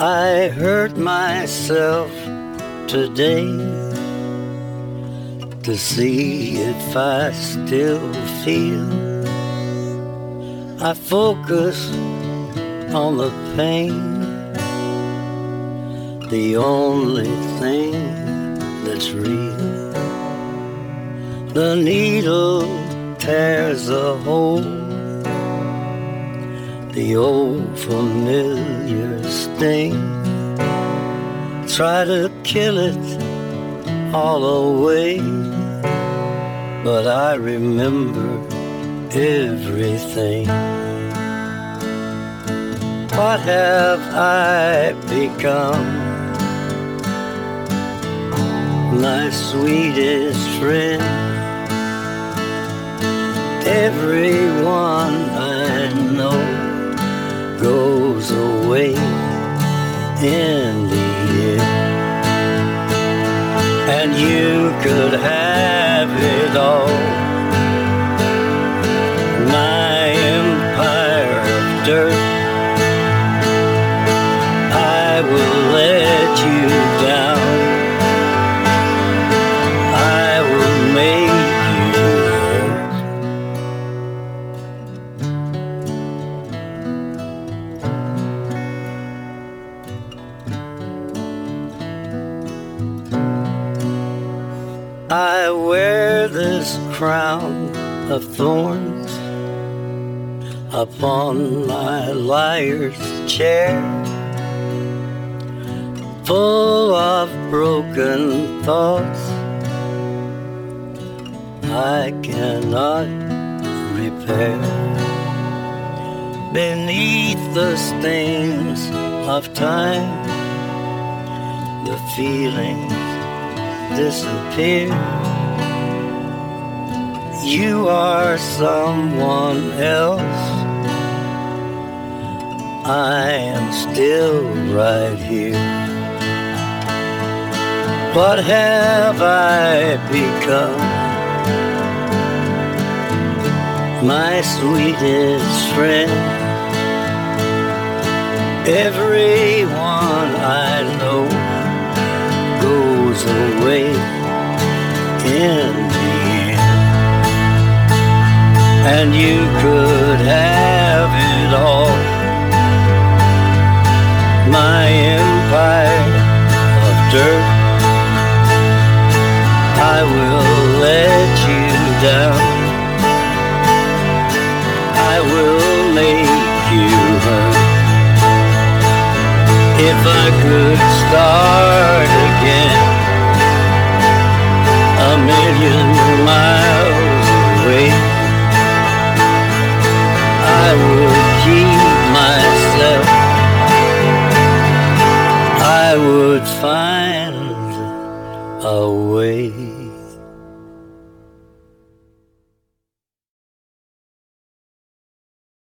I hurt myself today to see if I still feel. I focus on the pain, the only thing that's real. The needle tears a hole, the old familiar sting. Try to kill it all away, but I remember everything. What have I become? My sweetest friend. Everyone I know goes away in the end, and you could have it all. My empire of dirt, I will let you down. I will make you hurt. I wear this crown of thorns upon my liar's chair, full of broken thoughts I cannot repair. Beneath the stains of time, the feelings disappear. You are someone else, I am still right here. What have I become? My sweetest friend. Everyone I know goes away in the end, and you could have it all. My empire of dirt, I will let you down. I will make you hurt. If I could start again, a million miles away, I would keep myself. I would find a way.